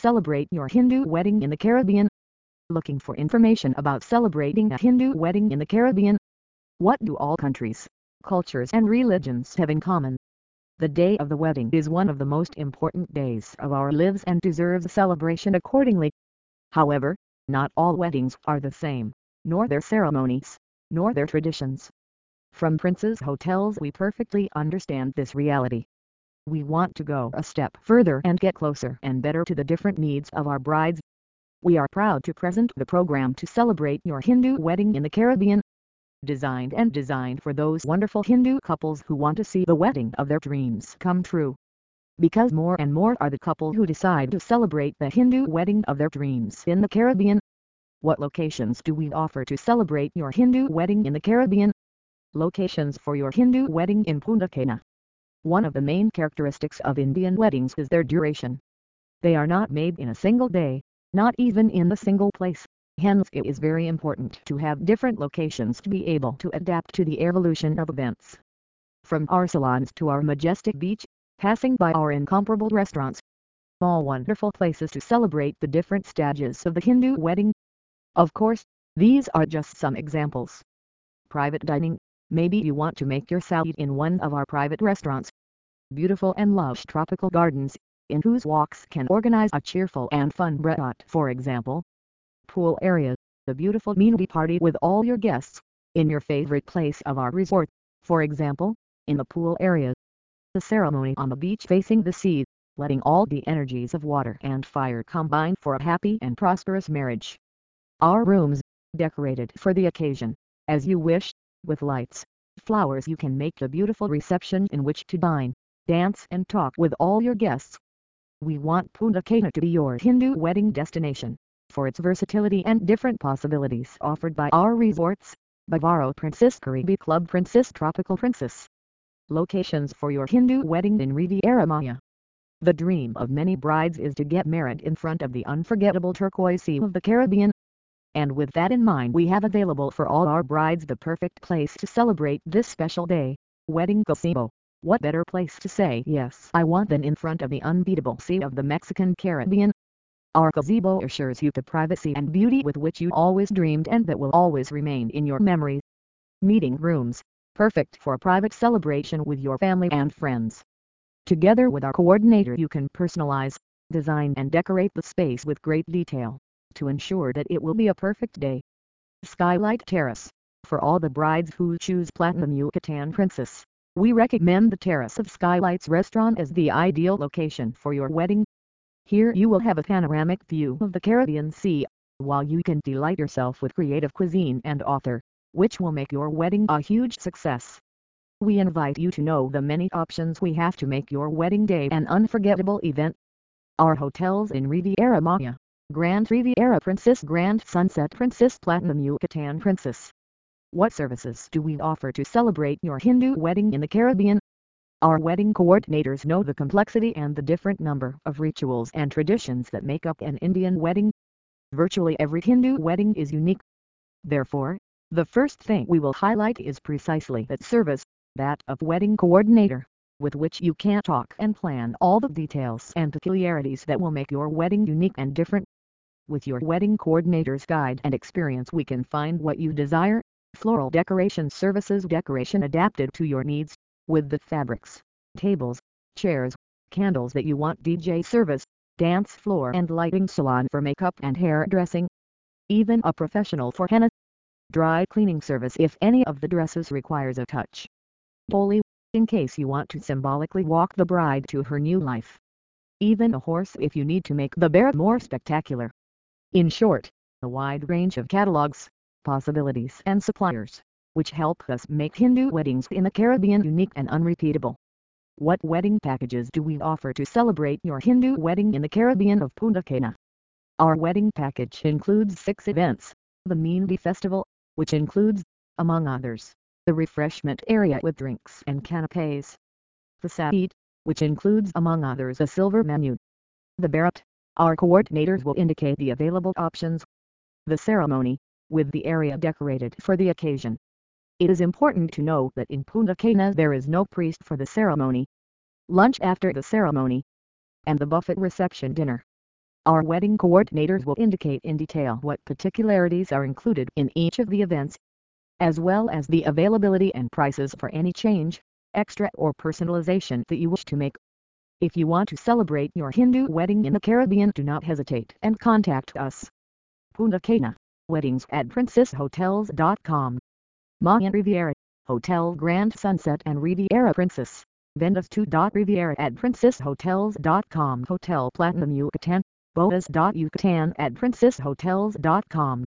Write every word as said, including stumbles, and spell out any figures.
celebrate your Hindu wedding in the Caribbean? Looking for information about celebrating a Hindu wedding in the Caribbean? What do all countries, cultures and religions have in common? The day of the wedding is one of the most important days of our lives and deserves celebration accordingly. However, not all weddings are the same, nor their ceremonies, nor their traditions. From Princess Hotels we perfectly understand this reality. We want to go a step further and get closer and better to the different needs of our brides. We are proud to present the program to celebrate your Hindu wedding in the Caribbean. Designed and designed for those wonderful Hindu couples who want to see the wedding of their dreams come true. Because more and more are the couples who decide to celebrate the Hindu wedding of their dreams in the Caribbean. What locations do we offer to celebrate your Hindu wedding in the Caribbean? Locations for your Hindu wedding in Punta Cana. One of the main characteristics of Indian weddings is their duration. They are not made in a single day, not even in a single place. Hence it is very important to have different locations to be able to adapt to the evolution of events. From our salons to our majestic beach, passing by our incomparable restaurants. All wonderful places to celebrate the different stages of the Hindu wedding. Of course, these are just some examples. Private dining. Maybe you want to make your salad in one of our private restaurants. Beautiful and lush tropical gardens, in whose walks can organize a cheerful and fun regatta, for example. Pool area, the beautiful amenity party with all your guests, in your favorite place of our resort, for example, in the pool area. The ceremony on the beach facing the sea, letting all the energies of water and fire combine for a happy and prosperous marriage. Our rooms, decorated for the occasion, as you wish, with lights, flowers. You can make a beautiful reception in which to dine, dance and talk with all your guests. We want Punta Cana to be your Hindu wedding destination, for its versatility and different possibilities offered by our resorts. Bavaro Princess Caribbean Club Princess Tropical Princess. Locations for your Hindu wedding in Riviera Maya. The dream of many brides is to get married in front of the unforgettable turquoise sea of the Caribbean. And with that in mind we have available for all our brides the perfect place to celebrate this special day, Wedding Gazebo. What better place to say yes I want than in front of the unbeatable sea of the Mexican Caribbean? Our gazebo assures you the privacy and beauty with which you always dreamed and that will always remain in your memories. Meeting rooms, perfect for a private celebration with your family and friends. Together with our coordinator you can personalize, design and decorate the space with great detail, to ensure that it will be a perfect day. Skylight Terrace. For all the brides who choose Platinum Yucatan Princess, we recommend the terrace of Skylights Restaurant as the ideal location for your wedding. Here you will have a panoramic view of the Caribbean Sea, while you can delight yourself with creative cuisine and author, which will make your wedding a huge success. We invite you to know the many options we have to make your wedding day an unforgettable event. Our hotels in Riviera Maya, Grand Riviera Princess, Grand Sunset Princess, Platinum Yucatan Princess. What services do we offer to celebrate your Hindu wedding in the Caribbean? Our wedding coordinators know the complexity and the different number of rituals and traditions that make up an Indian wedding. Virtually every Hindu wedding is unique. Therefore, the first thing we will highlight is precisely that service, that of wedding coordinator, with which you can talk and plan all the details and peculiarities that will make your wedding unique and different. With your wedding coordinator's guide and experience we can find what you desire. Floral decoration services, decoration adapted to your needs, with the fabrics, tables, chairs, candles that you want, D J service, dance floor and lighting, salon for makeup and hair dressing, even a professional for henna. Dry cleaning service if any of the dresses requires a touch. Poli, in case you want to symbolically walk the bride to her new life. Even a horse if you need to make the bear more spectacular. In short, a wide range of catalogs, possibilities and suppliers, which help us make Hindu weddings in the Caribbean unique and unrepeatable. What wedding packages do we offer to celebrate your Hindu wedding in the Caribbean of Punta Cana? Our wedding package includes six events. The Mendi Festival, which includes, among others, the refreshment area with drinks and canapes. The Saeed, which includes among others a silver menu. The Bharat, our coordinators will indicate the available options. The ceremony, with the area decorated for the occasion. It is important to note that in Punta Cana there is no priest for the ceremony. Lunch after the ceremony. And the buffet reception dinner. Our wedding coordinators will indicate in detail what particularities are included in each of the events, as well as the availability and prices for any change, extra or personalization that you wish to make. If you want to celebrate your Hindu wedding in the Caribbean, do not hesitate and contact us. Punta Cana, weddings at princess hotels dot com. Mayan Riviera, Hotel Grand Sunset and Riviera Princess, Vendas two. Riviera at princess hotels dot com. Hotel Platinum Yucatan, Bodas. Yucatan at princess hotels dot com.